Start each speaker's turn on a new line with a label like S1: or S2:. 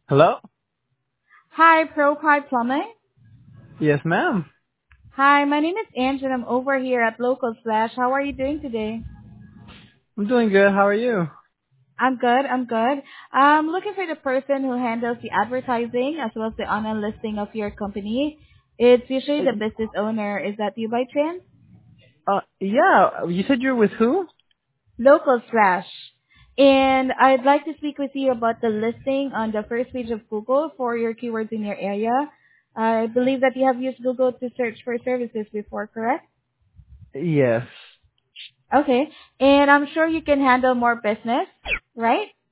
S1: Hello?
S2: Hi, ProPie Plumbing.
S1: Yes, ma'am.
S2: Hi, my name is Ange and I'm over here at Local Slash. How are you doing today?
S1: I'm doing good. How are you?
S2: I'm good. I'm looking for the person who handles the advertising as well as the online listing of your company. It's usually the business owner. Is that you by chance?
S1: Yeah. You said you're with who?
S2: Local Slash. And I'd like to speak with you about the listing on the first page of Google for your keywords in your area. I believe that you have used Google to search for services before, correct?
S1: Yes.
S2: Okay. And I'm sure you can handle more business, right?